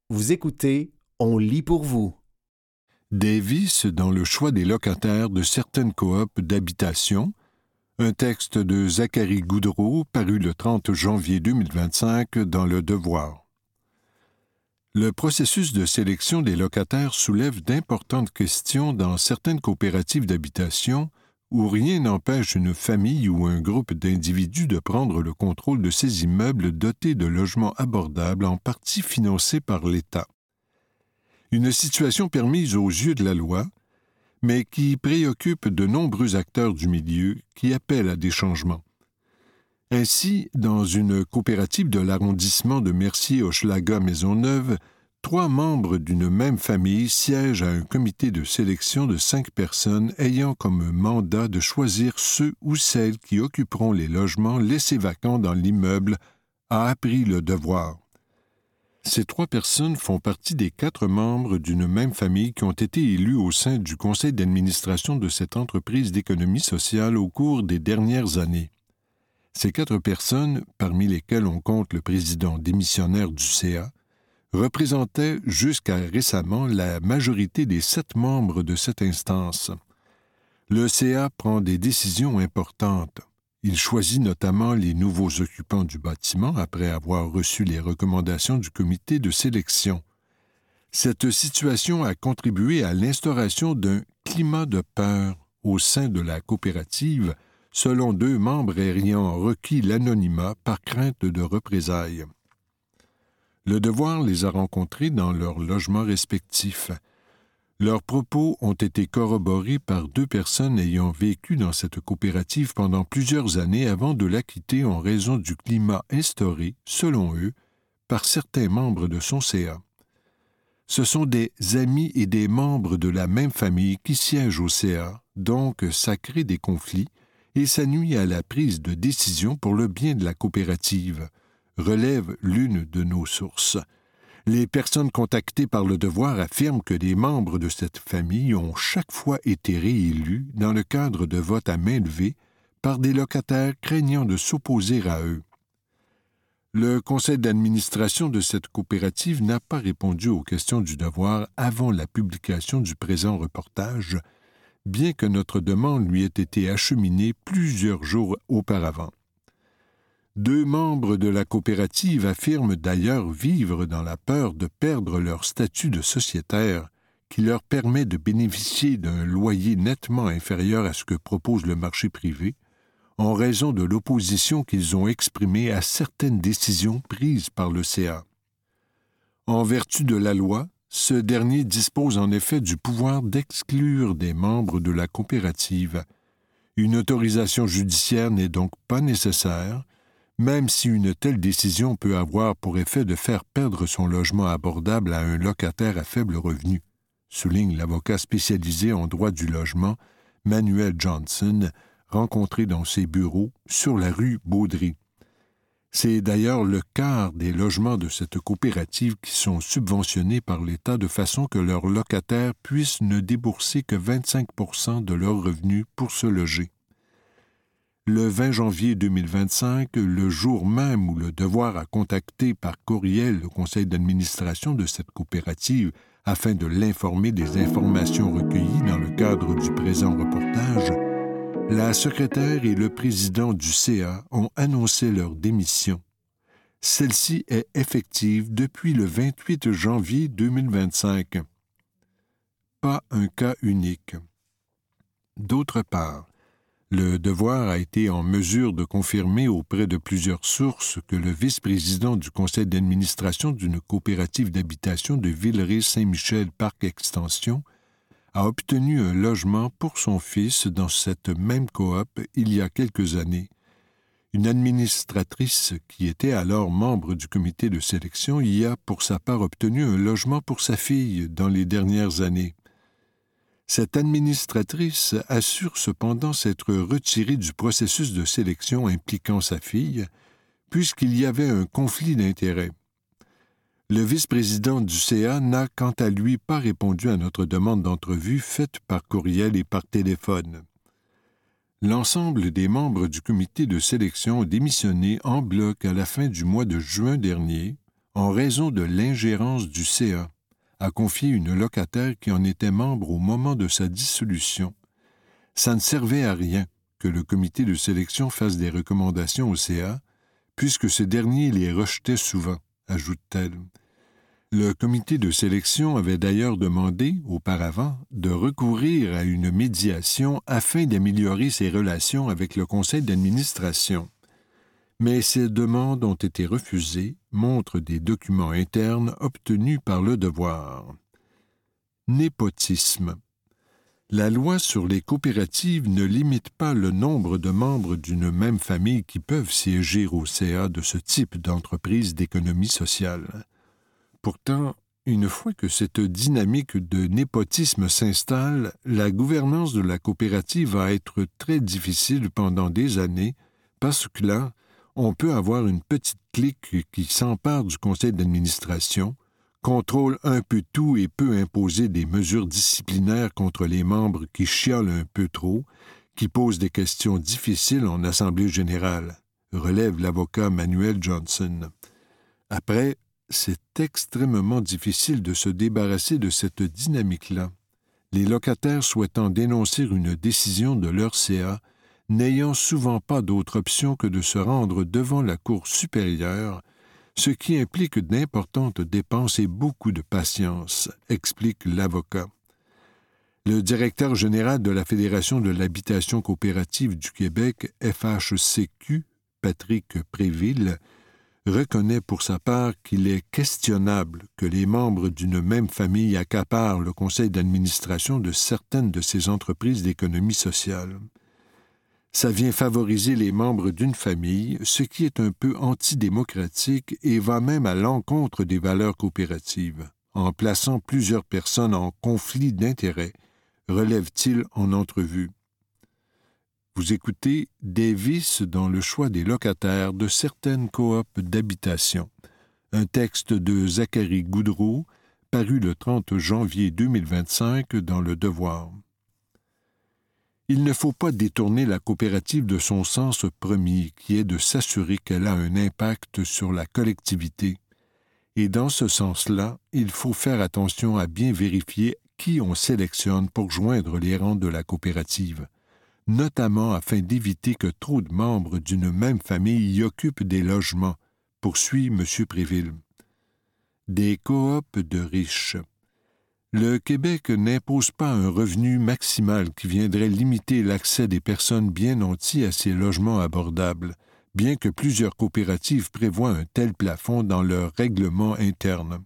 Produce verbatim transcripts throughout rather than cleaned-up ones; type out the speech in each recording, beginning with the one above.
Vous écoutez, on lit pour vous. Des vices dans le choix des locataires de certaines coops d'habitation, un texte de Zachary Goudreau paru le trente janvier deux mille vingt-cinq dans Le Devoir. Le processus de sélection des locataires soulève d'importantes questions dans certaines coopératives d'habitation où rien n'empêche une famille ou un groupe d'individus de prendre le contrôle de ces immeubles dotés de logements abordables en partie financés par l'État. Une situation permise aux yeux de la loi, mais qui préoccupe de nombreux acteurs du milieu qui appellent à des changements. Ainsi, dans une coopérative de l'arrondissement de Mercier-Hochelaga-Maisonneuve, trois membres d'une même famille siègent à un comité de sélection de cinq personnes ayant comme mandat de choisir ceux ou celles qui occuperont les logements laissés vacants dans l'immeuble, a appris Le Devoir. Ces trois personnes font partie des quatre membres d'une même famille qui ont été élus au sein du conseil d'administration de cette entreprise d'économie sociale au cours des dernières années. Ces quatre personnes, parmi lesquelles on compte le président démissionnaire du C A, représentaient jusqu'à récemment la majorité des sept membres de cette instance. Le C A prend des décisions importantes. Il choisit notamment les nouveaux occupants du bâtiment après avoir reçu les recommandations du comité de sélection. Cette situation a contribué à l'instauration d'un climat de peur au sein de la coopérative, selon deux membres ayant requis l'anonymat par crainte de représailles. Le Devoir les a rencontrés dans leurs logements respectifs. Leurs propos ont été corroborés par deux personnes ayant vécu dans cette coopérative pendant plusieurs années avant de la quitter en raison du climat instauré, selon eux, par certains membres de son C A. Ce sont des amis et des membres de la même famille qui siègent au C A, donc ça crée des conflits et ça nuit à la prise de décision pour le bien de la coopérative, relève l'une de nos sources. Les personnes contactées par Le Devoir affirment que des membres de cette famille ont chaque fois été réélus dans le cadre de votes à main levée par des locataires craignant de s'opposer à eux. Le conseil d'administration de cette coopérative n'a pas répondu aux questions du Devoir avant la publication du présent reportage, bien que notre demande lui ait été acheminée plusieurs jours auparavant. Deux membres de la coopérative affirment d'ailleurs vivre dans la peur de perdre leur statut de sociétaire, qui leur permet de bénéficier d'un loyer nettement inférieur à ce que propose le marché privé, en raison de l'opposition qu'ils ont exprimée à certaines décisions prises par le C A. En vertu de la loi, ce dernier dispose en effet du pouvoir d'exclure des membres de la coopérative. Une autorisation judiciaire n'est donc pas nécessaire, même si une telle décision peut avoir pour effet de faire perdre son logement abordable à un locataire à faible revenu, souligne l'avocat spécialisé en droit du logement, Manuel Johnson, rencontré dans ses bureaux sur la rue Baudry. C'est d'ailleurs le quart des logements de cette coopérative qui sont subventionnés par l'État de façon que leurs locataires puissent ne débourser que vingt-cinq pour cent de leurs revenus pour se loger. Le vingt janvier deux mille vingt-cinq, le jour même où Le Devoir a contacté par courriel le conseil d'administration de cette coopérative afin de l'informer des informations recueillies dans le cadre du présent reportage, la secrétaire et le président du C A ont annoncé leur démission. Celle-ci est effective depuis le vingt-huit janvier deux mille vingt-cinq. Pas un cas unique. D'autre part, Le Devoir a été en mesure de confirmer auprès de plusieurs sources que le vice-président du conseil d'administration d'une coopérative d'habitation de Villeray-Saint-Michel-Parc-Extension a obtenu un logement pour son fils dans cette même coop il y a quelques années. Une administratrice qui était alors membre du comité de sélection y a pour sa part obtenu un logement pour sa fille dans les dernières années. Cette administratrice assure cependant s'être retirée du processus de sélection impliquant sa fille, puisqu'il y avait un conflit d'intérêts. Le vice-président du C A n'a quant à lui pas répondu à notre demande d'entrevue faite par courriel et par téléphone. L'ensemble des membres du comité de sélection ont démissionné en bloc à la fin du mois de juin dernier, en raison de l'ingérence du C A, a confié une locataire qui en était membre au moment de sa dissolution. Ça ne servait à rien que le comité de sélection fasse des recommandations au C A, puisque ce dernier les rejetait souvent, ajoute-t-elle. Le comité de sélection avait d'ailleurs demandé, auparavant, de recourir à une médiation afin d'améliorer ses relations avec le conseil d'administration. Mais ces demandes ont été refusées, montrent des documents internes obtenus par Le Devoir. Népotisme. La loi sur les coopératives ne limite pas le nombre de membres d'une même famille qui peuvent siéger au C A de ce type d'entreprise d'économie sociale. Pourtant, une fois que cette dynamique de népotisme s'installe, la gouvernance de la coopérative va être très difficile pendant des années parce que là, on peut avoir une petite clique qui s'empare du conseil d'administration, contrôle un peu tout et peut imposer des mesures disciplinaires contre les membres qui chiolent un peu trop, qui posent des questions difficiles en assemblée générale, relève l'avocat Manuel Johnson. Après, c'est extrêmement difficile de se débarrasser de cette dynamique-là. Les locataires souhaitant dénoncer une décision de leur C A, n'ayant souvent pas d'autre option que de se rendre devant la Cour supérieure, ce qui implique d'importantes dépenses et beaucoup de patience, explique l'avocat. Le directeur général de la Fédération de l'habitation coopérative du Québec, F H C Q, Patrick Préville, reconnaît pour sa part qu'il est questionnable que les membres d'une même famille accaparent le conseil d'administration de certaines de ces entreprises d'économie sociale. Ça vient favoriser les membres d'une famille, ce qui est un peu antidémocratique et va même à l'encontre des valeurs coopératives, en plaçant plusieurs personnes en conflit d'intérêts, relève-t-il en entrevue. Vous écoutez des vices dans le choix des locataires de certaines coops d'habitation. Un texte de Zachary Goudreau, paru le trente janvier deux mille vingt-cinq dans Le Devoir. Il ne faut pas détourner la coopérative de son sens premier, qui est de s'assurer qu'elle a un impact sur la collectivité. Et dans ce sens-là, il faut faire attention à bien vérifier qui on sélectionne pour joindre les rangs de la coopérative, notamment afin d'éviter que trop de membres d'une même famille y occupent des logements, poursuit M. Préville. Des coops de riches. Le Québec n'impose pas un revenu maximal qui viendrait limiter l'accès des personnes bien nanties à ces logements abordables, bien que plusieurs coopératives prévoient un tel plafond dans leur règlement interne.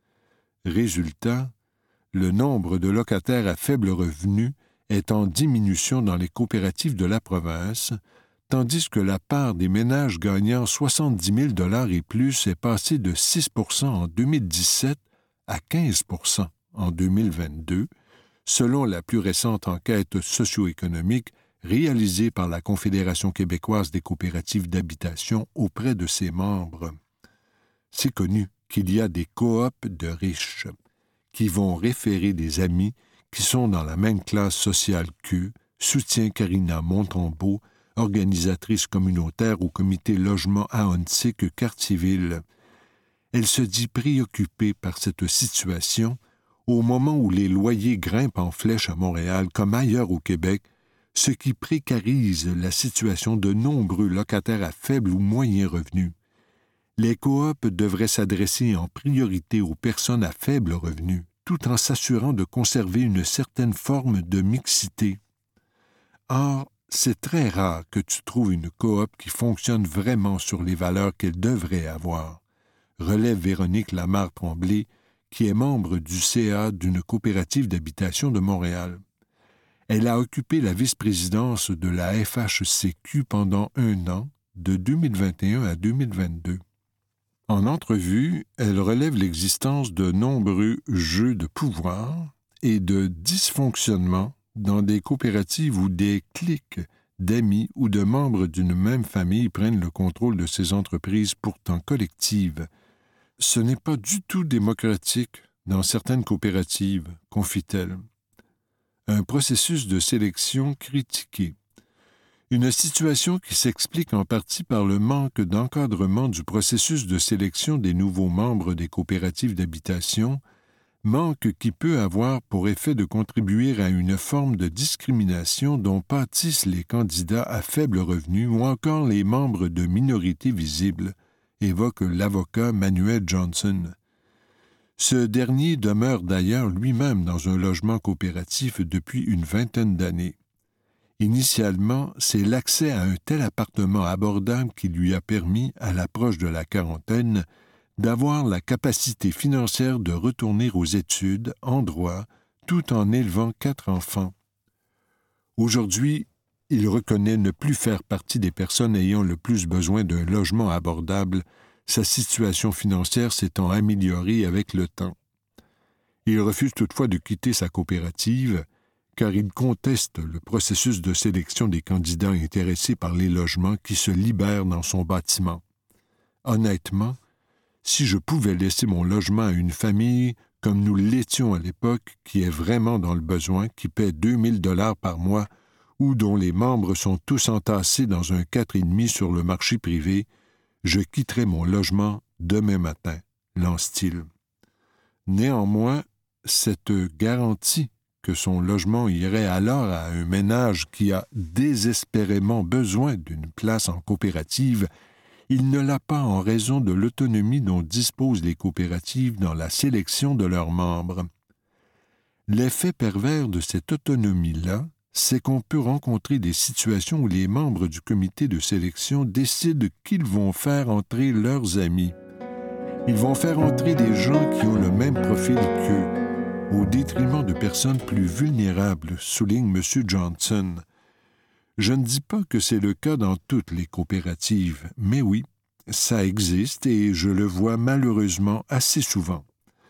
Résultat, le nombre de locataires à faible revenu est en diminution dans les coopératives de la province, tandis que la part des ménages gagnant soixante-dix mille dollars et plus est passée de six pour cent en deux mille dix-sept à quinze pour cent en deux mille vingt-deux, selon la plus récente enquête socio-économique réalisée par la Confédération québécoise des coopératives d'habitation auprès de ses membres. C'est connu qu'il y a des coops de riches qui vont référer des amis qui sont dans la même classe sociale qu'eux, soutient Karina Montembeault, organisatrice communautaire au comité logement Ahuntsic Cartierville. Elle se dit préoccupée par cette situation au moment où les loyers grimpent en flèche à Montréal comme ailleurs au Québec, ce qui précarise la situation de nombreux locataires à faible ou moyen revenu. Les coops devraient s'adresser en priorité aux personnes à faible revenu, tout en s'assurant de conserver une certaine forme de mixité. Or, c'est très rare que tu trouves une coop qui fonctionne vraiment sur les valeurs qu'elle devrait avoir, relève Véronique Lamarre-Tremblay, qui est membre du C A d'une coopérative d'habitation de Montréal. Elle a occupé la vice-présidence de la F H C Q pendant un an, de deux mille vingt et un à deux mille vingt-deux. En entrevue, elle relève l'existence de nombreux jeux de pouvoir et de dysfonctionnements dans des coopératives où des cliques d'amis ou de membres d'une même famille prennent le contrôle de ces entreprises pourtant collectives. Ce n'est pas du tout démocratique dans certaines coopératives, confie-t-elle. Un processus de sélection critiqué. Une situation qui s'explique en partie par le manque d'encadrement du processus de sélection des nouveaux membres des coopératives d'habitation, manque qui peut avoir pour effet de contribuer à une forme de discrimination dont pâtissent les candidats à faible revenu ou encore les membres de minorités visibles, évoque l'avocat Manuel Johnson. Ce dernier demeure d'ailleurs lui-même dans un logement coopératif depuis une vingtaine d'années. Initialement, c'est l'accès à un tel appartement abordable qui lui a permis, à l'approche de la quarantaine, d'avoir la capacité financière de retourner aux études en droit tout en élevant quatre enfants. Aujourd'hui, il reconnaît ne plus faire partie des personnes ayant le plus besoin d'un logement abordable, sa situation financière s'étant améliorée avec le temps. Il refuse toutefois de quitter sa coopérative, car il conteste le processus de sélection des candidats intéressés par les logements qui se libèrent dans son bâtiment. Honnêtement, si je pouvais laisser mon logement à une famille comme nous l'étions à l'époque, qui est vraiment dans le besoin, qui paie deux mille dollars par mois ou dont les membres sont tous entassés dans un quatre et demi sur le marché privé, je quitterais mon logement demain matin, lance-t-il. Néanmoins, cette garantie que son logement irait alors à un ménage qui a désespérément besoin d'une place en coopérative, il ne l'a pas en raison de l'autonomie dont disposent les coopératives dans la sélection de leurs membres. L'effet pervers de cette autonomie-là, c'est qu'on peut rencontrer des situations où les membres du comité de sélection décident qu'ils vont faire entrer leurs amis. Ils vont faire entrer des gens qui ont le même profil qu'eux, au détriment de personnes plus vulnérables, souligne M. Johnson. Je ne dis pas que c'est le cas dans toutes les coopératives, mais oui, ça existe et je le vois malheureusement assez souvent.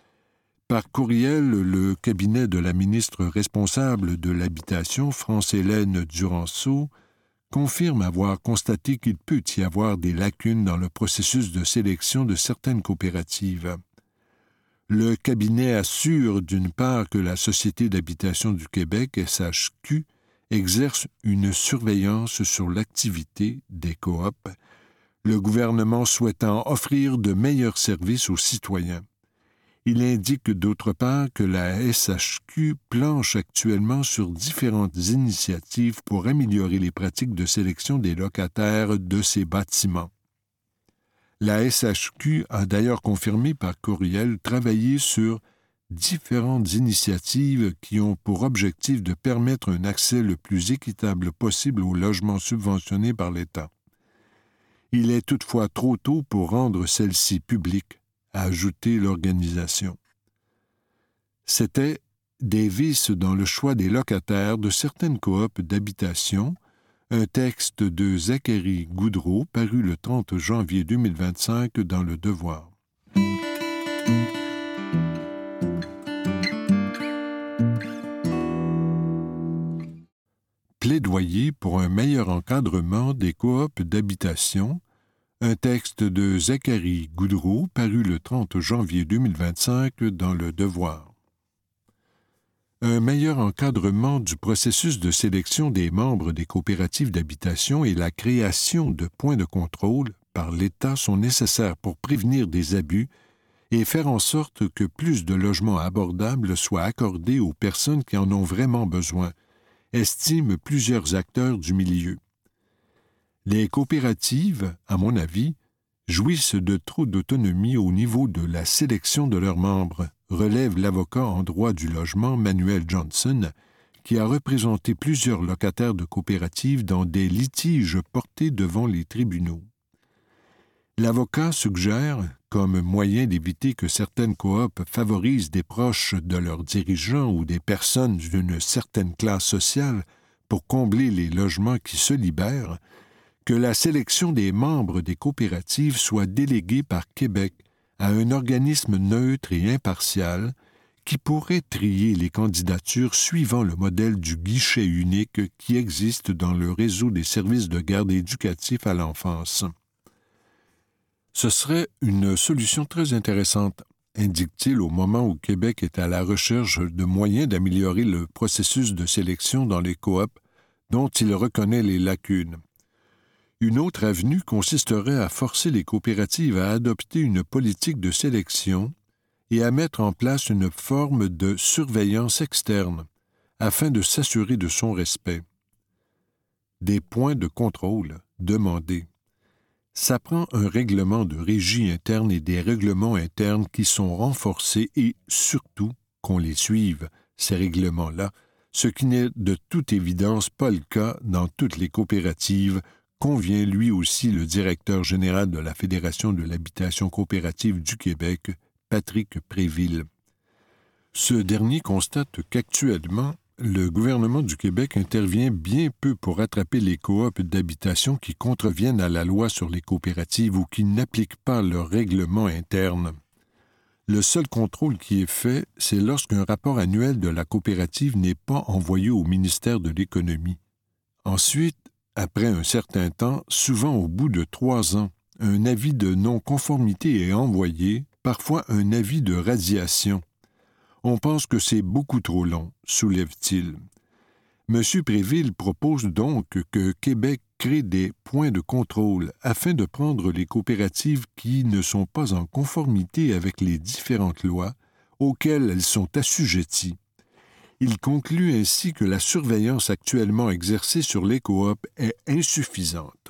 Par courriel, le cabinet de la ministre responsable de l'Habitation, France-Hélène Duranceau, confirme avoir constaté qu'il peut y avoir des lacunes dans le processus de sélection de certaines coopératives. Le cabinet assure d'une part que la Société d'habitation du Québec, S H Q, exerce une surveillance sur l'activité des coops, le gouvernement souhaitant offrir de meilleurs services aux citoyens. Il indique d'autre part que la S H Q planche actuellement sur différentes initiatives pour améliorer les pratiques de sélection des locataires de ces bâtiments. La S H Q a d'ailleurs confirmé par courriel travailler sur différentes initiatives qui ont pour objectif de permettre un accès le plus équitable possible aux logements subventionnés par l'État. Il est toutefois trop tôt pour rendre celles-ci publiques, a ajouté l'organisation. C'était des vices dans le choix des locataires de certaines coops d'habitation, un texte de Zachary Goudreau paru le trente janvier deux mille vingt-cinq dans Le Devoir. Plaidoyer pour un meilleur encadrement des coops d'habitation, un texte de Zachary Goudreau paru le trente janvier deux mille vingt-cinq dans Le Devoir. Un meilleur encadrement du processus de sélection des membres des coopératives d'habitation et la création de points de contrôle par l'État sont nécessaires pour prévenir des abus et faire en sorte que plus de logements abordables soient accordés aux personnes qui en ont vraiment besoin, estiment plusieurs acteurs du milieu. Les coopératives, à mon avis, jouissent de trop d'autonomie au niveau de la sélection de leurs membres, relève l'avocat en droit du logement Manuel Johnson, qui a représenté plusieurs locataires de coopératives dans des litiges portés devant les tribunaux. L'avocat suggère, comme moyen d'éviter que certaines coops favorisent des proches de leurs dirigeants ou des personnes d'une certaine classe sociale pour combler les logements qui se libèrent, que la sélection des membres des coopératives soit déléguée par Québec à un organisme neutre et impartial qui pourrait trier les candidatures suivant le modèle du guichet unique qui existe dans le réseau des services de garde éducatifs à l'enfance. Ce serait une solution très intéressante, indique-t-il au moment où Québec est à la recherche de moyens d'améliorer le processus de sélection dans les coops dont il reconnaît les lacunes. Une autre avenue consisterait à forcer les coopératives à adopter une politique de sélection et à mettre en place une forme de surveillance externe afin de s'assurer de son respect. Des points de contrôle demandés. Ça prend un règlement de régie interne et des règlements internes qui sont renforcés et, surtout, qu'on les suive, ces règlements-là, ce qui n'est de toute évidence pas le cas dans toutes les coopératives, convient lui aussi le directeur général de la Fédération de l'habitation coopérative du Québec, Patrick Préville. Ce dernier constate qu'actuellement, le gouvernement du Québec intervient bien peu pour rattraper les coops d'habitation qui contreviennent à la loi sur les coopératives ou qui n'appliquent pas leurs règlements internes. Le seul contrôle qui est fait, c'est lorsqu'un rapport annuel de la coopérative n'est pas envoyé au ministère de l'Économie. Ensuite, après un certain temps, souvent au bout de trois ans, un avis de non-conformité est envoyé, parfois un avis de radiation. On pense que c'est beaucoup trop long, soulève-t-il. M. Préville propose donc que Québec crée des points de contrôle afin de prendre les coopératives qui ne sont pas en conformité avec les différentes lois auxquelles elles sont assujetties. Il conclut ainsi que la surveillance actuellement exercée sur les coops est insuffisante.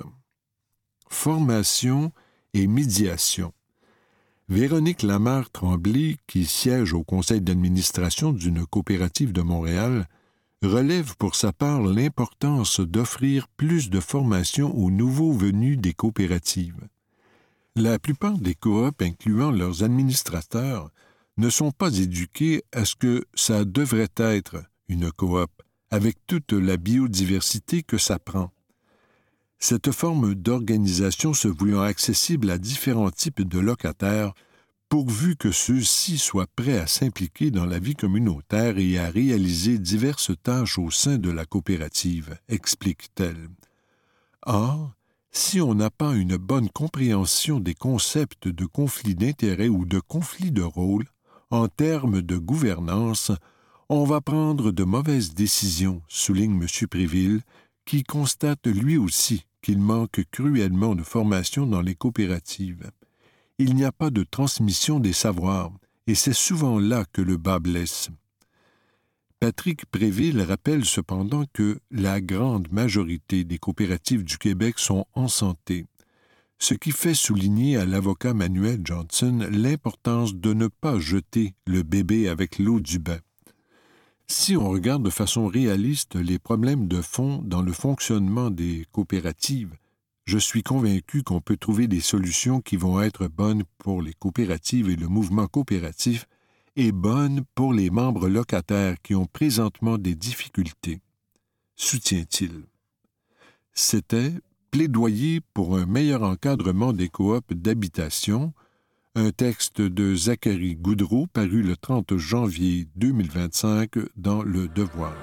Formation et médiation. Véronique Lamarre-Tremblay, qui siège au conseil d'administration d'une coopérative de Montréal, relève pour sa part l'importance d'offrir plus de formation aux nouveaux venus des coopératives. La plupart des coops, incluant leurs administrateurs, ne sont pas éduqués à ce que ça devrait être une coop, avec toute la biodiversité que ça prend. Cette forme d'organisation se voulant accessible à différents types de locataires, pourvu que ceux-ci soient prêts à s'impliquer dans la vie communautaire et à réaliser diverses tâches au sein de la coopérative, explique-t-elle. Or, si on n'a pas une bonne compréhension des concepts de conflit d'intérêts ou de conflit de rôle, en termes de gouvernance, on va prendre de mauvaises décisions, souligne M. Préville, qui constate lui aussi qu'il manque cruellement de formation dans les coopératives. Il n'y a pas de transmission des savoirs, et c'est souvent là que le bât blesse. Patrick Préville rappelle cependant que la grande majorité des coopératives du Québec sont en santé, ce qui fait souligner à l'avocat Manuel Johnson l'importance de ne pas jeter le bébé avec l'eau du bain. Si on regarde de façon réaliste les problèmes de fond dans le fonctionnement des coopératives, je suis convaincu qu'on peut trouver des solutions qui vont être bonnes pour les coopératives et le mouvement coopératif et bonnes pour les membres locataires qui ont présentement des difficultés, soutient-il. C'était Plaidoyer pour un meilleur encadrement des coops d'habitation, un texte de Zachary Goudreau paru le trente janvier deux mille vingt-cinq dans Le Devoir.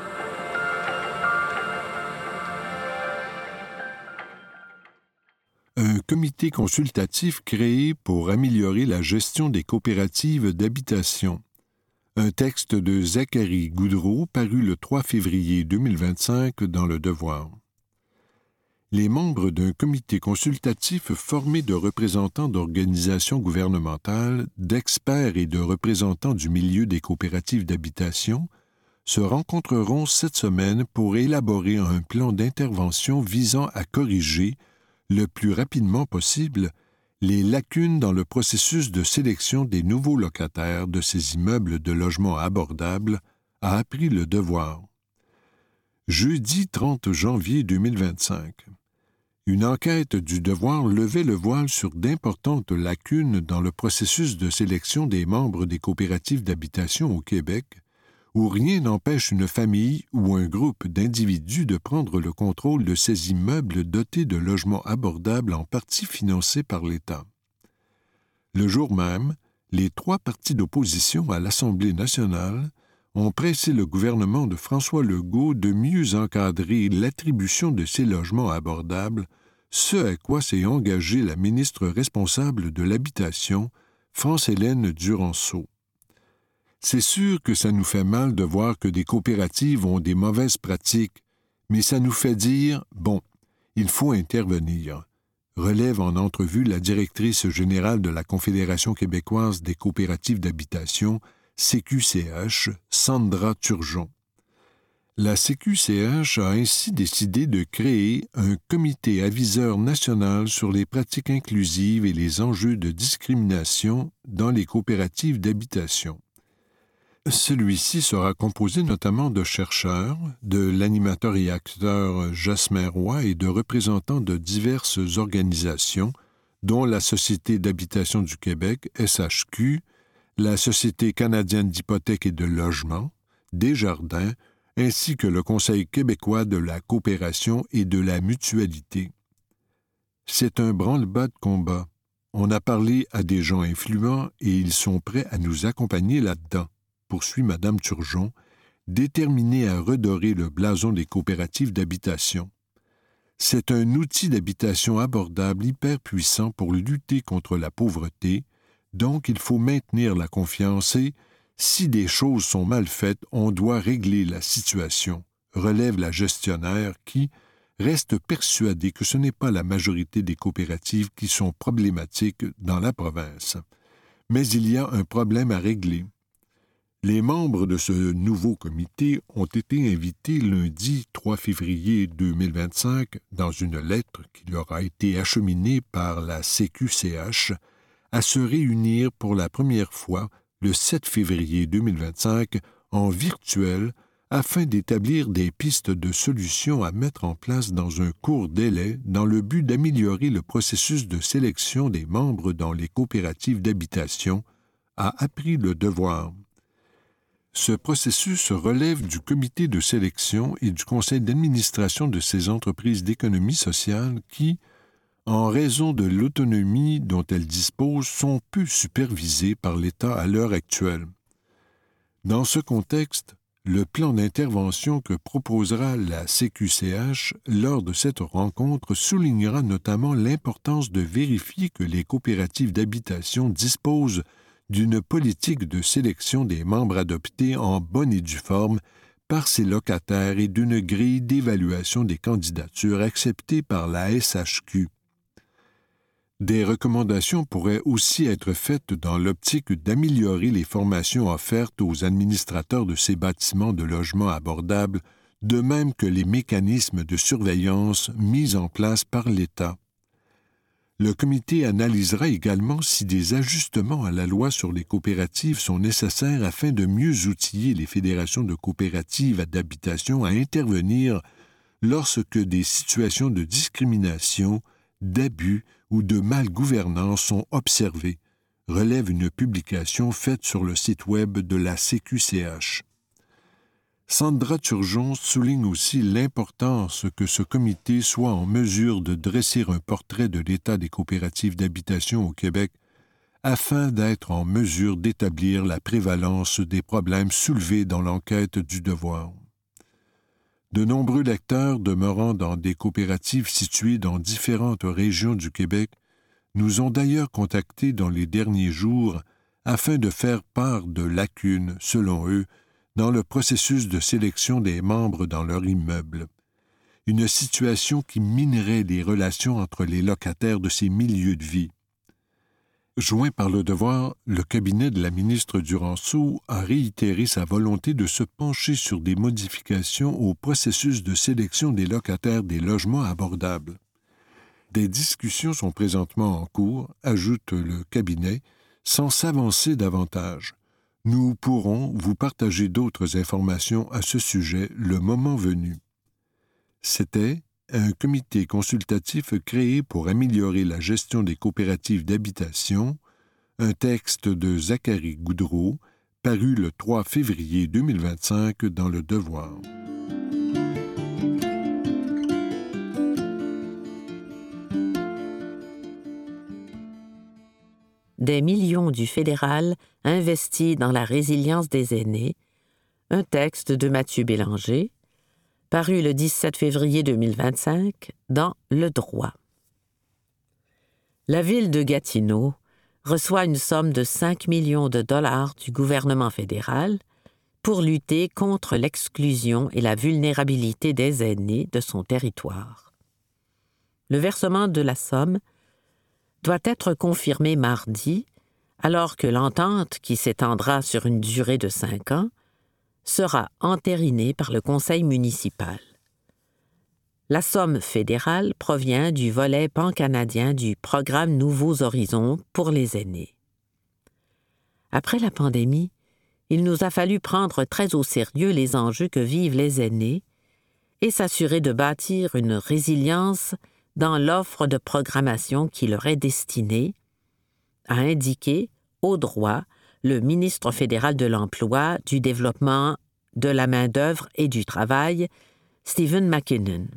Un comité consultatif créé pour améliorer la gestion des coopératives d'habitation. Un texte de Zachary Goudreau paru le trois février deux mille vingt-cinq dans Le Devoir. Les membres d'un comité consultatif formé de représentants d'organisations gouvernementales, d'experts et de représentants du milieu des coopératives d'habitation se rencontreront cette semaine pour élaborer un plan d'intervention visant à corriger, le plus rapidement possible, les lacunes dans le processus de sélection des nouveaux locataires de ces immeubles de logement abordables, a appris Le Devoir. Jeudi trente janvier deux mille vingt-cinq. Une enquête du Devoir levait le voile sur d'importantes lacunes dans le processus de sélection des membres des coopératives d'habitation au Québec, où rien n'empêche une famille ou un groupe d'individus de prendre le contrôle de ces immeubles dotés de logements abordables en partie financés par l'État. Le jour même, les trois partis d'opposition à l'Assemblée nationale ont pressé le gouvernement de François Legault de mieux encadrer l'attribution de ces logements abordables, ce à quoi s'est engagée la ministre responsable de l'habitation, France-Hélène Duranceau. C'est sûr que ça nous fait mal de voir que des coopératives ont des mauvaises pratiques, Mais ça nous fait dire, bon, il faut intervenir, relève en entrevue la directrice générale de la Confédération québécoise des coopératives d'habitation, C Q C H, Sandra Turgeon. La C Q C H a ainsi décidé de créer un comité aviseur national sur les pratiques inclusives et les enjeux de discrimination dans les coopératives d'habitation. Celui-ci sera composé notamment de chercheurs, de l'animateur et acteur Jasmin Roy et de représentants de diverses organisations, dont la Société d'habitation du Québec, S H Q, la Société canadienne d'hypothèques et de logement, Desjardins, ainsi que le Conseil québécois de la coopération et de la mutualité. C'est un branle-bas de combat. On a parlé à des gens influents et ils sont prêts à nous accompagner là-dedans, poursuit Mme Turgeon, déterminée à redorer le blason des coopératives d'habitation. C'est un outil d'habitation abordable hyper puissant pour lutter contre la pauvreté, donc il faut maintenir la confiance et, si des choses sont mal faites, on doit régler la situation, relève la gestionnaire qui reste persuadée que ce n'est pas la majorité des coopératives qui sont problématiques dans la province. Mais il y a un problème à régler. Les membres de ce nouveau comité ont été invités lundi trois février deux mille vingt-cinq dans une lettre qui leur a été acheminée par la C Q C H à se réunir pour la première fois le sept février deux mille vingt-cinq en virtuel afin d'établir des pistes de solutions à mettre en place dans un court délai dans le but d'améliorer le processus de sélection des membres dans les coopératives d'habitation, a appris Le Devoir. Ce processus relève du comité de sélection et du conseil d'administration de ces entreprises d'économie sociale qui, en raison de l'autonomie dont elles disposent, sont peu supervisées par l'État à l'heure actuelle. Dans ce contexte, le plan d'intervention que proposera la C Q C H lors de cette rencontre soulignera notamment l'importance de vérifier que les coopératives d'habitation disposent d'une politique de sélection des membres adoptée en bonne et due forme par ses locataires et d'une grille d'évaluation des candidatures acceptée par la S H Q. Des recommandations pourraient aussi être faites dans l'optique d'améliorer les formations offertes aux administrateurs de ces bâtiments de logement abordables, de même que les mécanismes de surveillance mis en place par l'État. Le comité analysera également si des ajustements à la loi sur les coopératives sont nécessaires afin de mieux outiller les fédérations de coopératives d'habitation à intervenir lorsque des situations de discrimination, d'abus ou de malgouvernance sont observées, relève une publication faite sur le site web de la C Q C H. Sandra Turgeon souligne aussi l'importance que ce comité soit en mesure de dresser un portrait de l'état des coopératives d'habitation au Québec afin d'être en mesure d'établir la prévalence des problèmes soulevés dans l'enquête du Devoir. De nombreux lecteurs demeurant dans des coopératives situées dans différentes régions du Québec nous ont d'ailleurs contactés dans les derniers jours afin de faire part de lacunes, selon eux, dans le processus de sélection des membres dans leur immeuble. Une situation qui minerait les relations entre les locataires de ces milieux de vie. Joint par Le Devoir, le cabinet de la ministre Duranceau a réitéré sa volonté de se pencher sur des modifications au processus de sélection des locataires des logements abordables. Des discussions sont présentement en cours, ajoute le cabinet, sans s'avancer davantage. Nous pourrons vous partager d'autres informations à ce sujet le moment venu. C'était un comité consultatif créé pour améliorer la gestion des coopératives d'habitation, un texte de Zachary Goudreau, paru le trois février deux mille vingt-cinq dans Le Devoir. Des millions du fédéral investis dans la résilience des aînés, un texte de Mathieu Bélanger, paru le dix-sept février deux mille vingt-cinq dans Le Droit. La ville de Gatineau reçoit une somme de cinq millions de dollars du gouvernement fédéral, pour lutter contre l'exclusion et la vulnérabilité des aînés de son territoire. Le versement de la somme doit être confirmé mardi, alors que l'entente, qui s'étendra sur une durée de cinq ans, sera entérinée par le conseil municipal. La somme fédérale provient du volet pan-canadien du programme Nouveaux Horizons pour les aînés. Après la pandémie, il nous a fallu prendre très au sérieux les enjeux que vivent les aînés et s'assurer de bâtir une résilience dans l'offre de programmation qui leur est destinée, a indiqué au droit le ministre fédéral de l'Emploi, du Développement, de la main-d'œuvre et du Travail, Stephen McKinnon.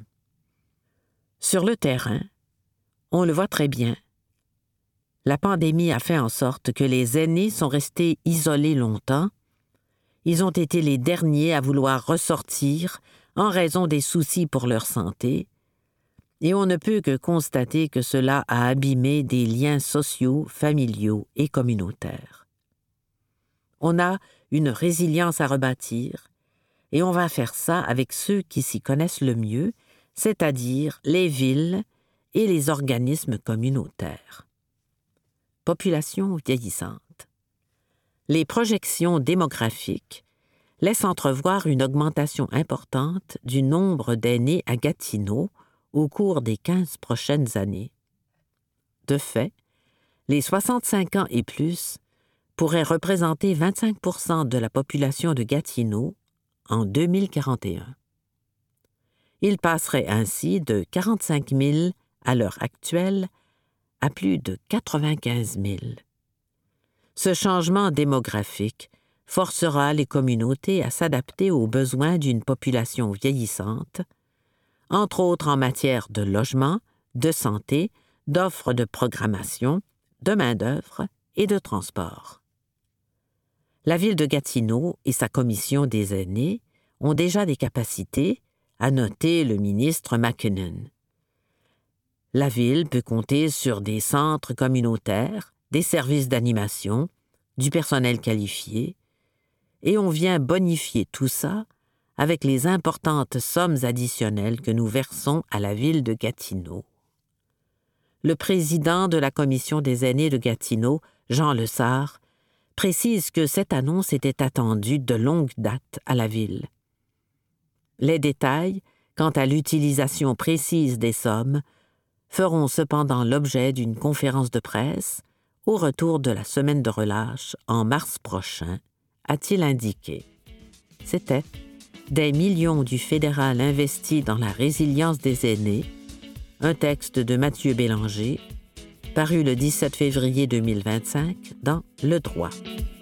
Sur le terrain, on le voit très bien. La pandémie a fait en sorte que les aînés sont restés isolés longtemps. Ils ont été les derniers à vouloir ressortir en raison des soucis pour leur santé, et on ne peut que constater que cela a abîmé des liens sociaux, familiaux et communautaires. On a une résilience à rebâtir, et on va faire ça avec ceux qui s'y connaissent le mieux, c'est-à-dire les villes et les organismes communautaires. Population vieillissante. Les projections démographiques laissent entrevoir une augmentation importante du nombre d'aînés à Gatineau au cours des quinze prochaines années. De fait, les soixante-cinq ans et plus pourraient représenter vingt-cinq pour cent de la population de Gatineau en deux mille quarante et un. Il passerait ainsi de quarante-cinq mille à l'heure actuelle à plus de quatre-vingt-quinze mille. Ce changement démographique forcera les communautés à s'adapter aux besoins d'une population vieillissante, entre autres en matière de logement, de santé, d'offres de programmation, de main-d'œuvre et de transport. La ville de Gatineau et sa commission des aînés ont déjà des capacités, a noté le ministre McKinnon. La ville peut compter sur des centres communautaires, des services d'animation, du personnel qualifié, et on vient bonifier tout ça avec les importantes sommes additionnelles que nous versons à la ville de Gatineau. Le président de la commission des aînés de Gatineau, Jean Lessard, précise que cette annonce était attendue de longue date à la ville. Les détails, quant à l'utilisation précise des sommes, feront cependant l'objet d'une conférence de presse au retour de la semaine de relâche en mars prochain, a-t-il indiqué. C'était « Des millions du fédéral investis dans la résilience des aînés », un texte de Mathieu Bélanger, paru le dix-sept février deux mille vingt-cinq dans Le Droit.